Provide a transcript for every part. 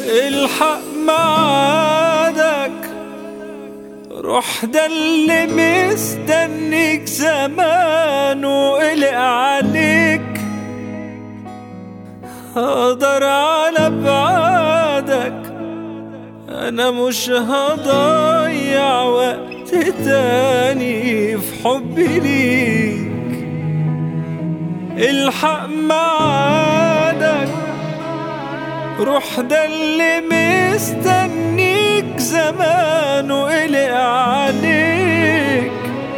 الحق معادك، روح ده اللي مستنيك زمان وقلق عليك. هقدر على بعادك، أنا مش هضيع وقت تاني في حبي ليك. الحق معادك، روح ده اللي مستنيك زمان وقلق عليك.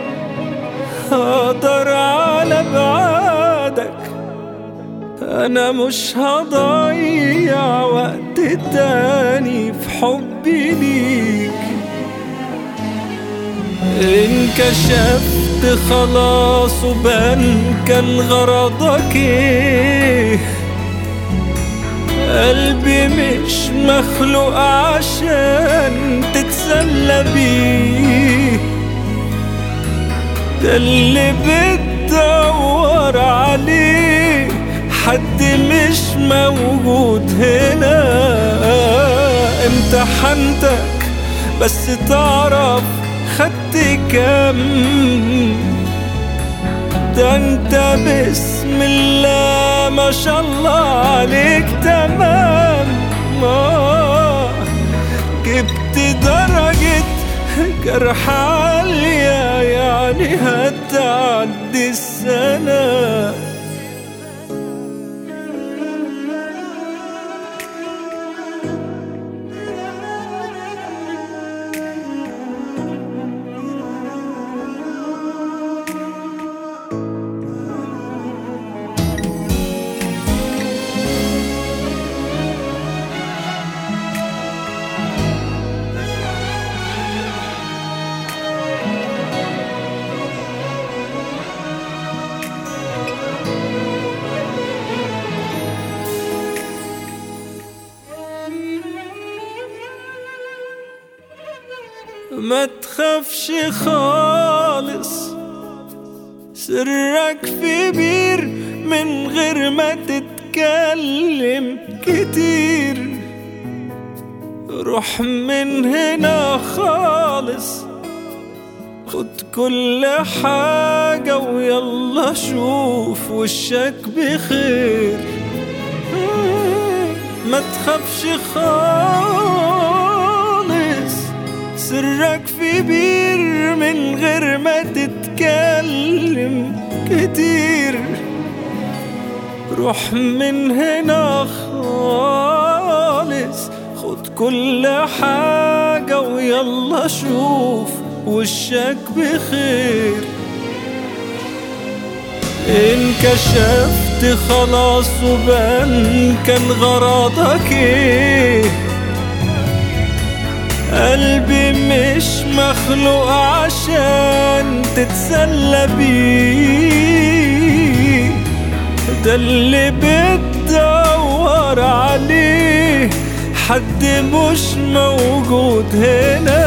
هقدر على بعادك، أنا مش هضيع وقت تاني في حبي ليك. انكشفت خلاص وبان كان غرضك ايه. قلبي مش مخلوق عشان تتسلى بيه، ده اللي بتدور عليه حد مش موجود هنا. امتحنتك بس تعرف خدت كام، ده انت بسم الله ما شاء الله عليك تمام. جبت درجة جرح عالية، يعني هتعدي السنة. ما تخافش خالص، سرك في بير من غير ما تتكلم كتير. روح من هنا خالص، خد كل حاجة ويلا شوف وشك بخير. ما تخافش خالص، سرك في بير من غير ما تتكلم كتير. روح من هنا خالص، خد كل حاجة ويلا شوف وشك بخير. انكشفت خلاص وبان كان غرضك ايه. قلبي مش مخلوق عشان تتسلى بيه، ده اللي بتدور عليه حد مش موجود هنا.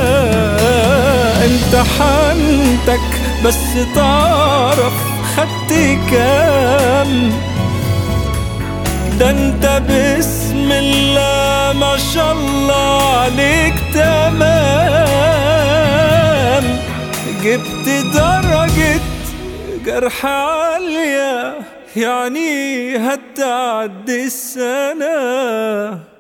امتحنتك بس تعرف خدت كام، ده انت بسم الله ما شاء الله عليك تمام. جبت درجة جرح عالية، يعني هتعدي السنة.